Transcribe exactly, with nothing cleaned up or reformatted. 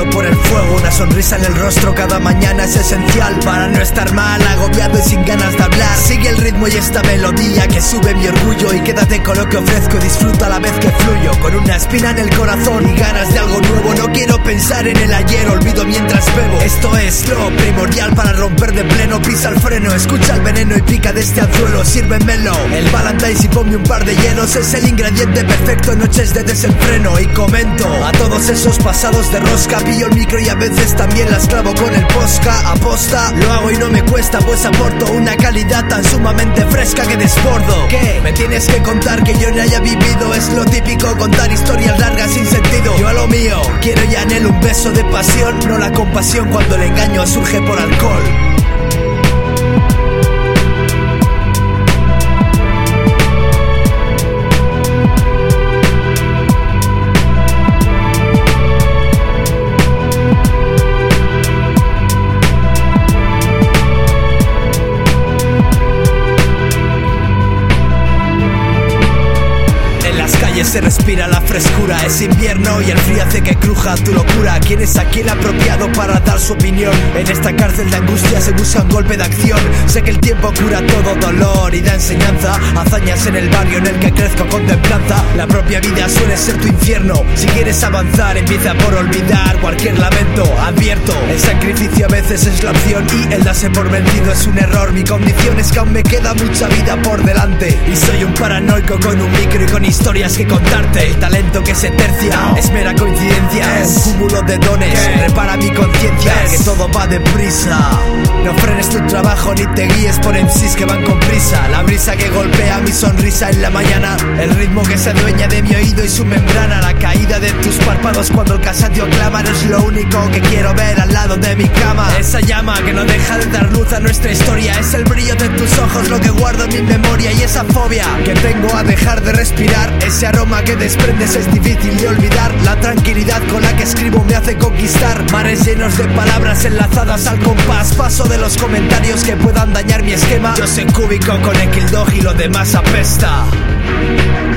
paso por el fuego. Una sonrisa en el rostro cada mañana es esencial para no estar mal, agobiado y sin ganas de hablar. Sigue el ritmo y esta melodía que sube mi orgullo, y quédate con lo que ofrezco, disfruta a la vez que fluyo. Con una espina en el corazón y ganas de algo nuevo, no quiero pensar en el ayer, olvido mientras bebo. Esto es lo primordial para romper de pleno. Pisa el freno, escucha el veneno y pica de este anzuelo. Sírvemelo, el Valentine's y ponme un par de hielos. Es el ingrediente perfecto en noches de desenfreno. Y comento a todos esos pasados de rosca, pillo el micro y a veces también las clavo con el posca. Aposta, lo hago y no me cuesta, pues aporto una calidad tan sumamente fresca que desbordo. ¿Qué? Me tienes que contar que yo no haya vivido. Es lo típico, contar historias largas sin sentido. Yo a lo mío, quiero y anhelo un beso de pasión, no la compasión cuando el engaño surge por alcohol. Se respira la frescura, es invierno y el frío hace que cruja tu locura. ¿Quién es aquí el apropiado para dar su opinión? En esta cárcel de angustia se busca un golpe de acción. Sé que el tiempo cura todo dolor y da enseñanza, hazañas en el barrio en el que crezco con templanza. La propia vida suele ser tu infierno. Si quieres avanzar, empieza por olvidar cualquier lamento. Advierto, el sacrificio a veces es la opción y el darse por vencido es un error. Mi condición es que aún me queda mucha vida por delante y soy un paranoico con un micro y con historias que contarte. El talento que se tercia no es mera coincidencia, es un cúmulo de dones. ¿Qué? Repara mi conciencia, que todo va deprisa. No frenes tu trabajo ni te guíes por M Cs que van con prisa. La brisa que golpea mi sonrisa en la mañana, el ritmo que se adueña de mi oído y su membrana. La caída de tus párpados cuando el cansancio clama, no es lo único que quiero ver al lado de mi cama. Esa llama que no deja de dar luz a nuestra historia, es el brillo de tus ojos lo que guardo en mi memoria. Y esa fobia que tengo a dejar de respirar, ese aroma que desprendes es difícil de olvidar. La tranquilidad con la que escribo me hace conquistar mares llenos de palabras enlazadas al compás. Paso de los comentarios que puedan dañar mi esquema. Yo soy cúbico con Equildog y lo demás apesta.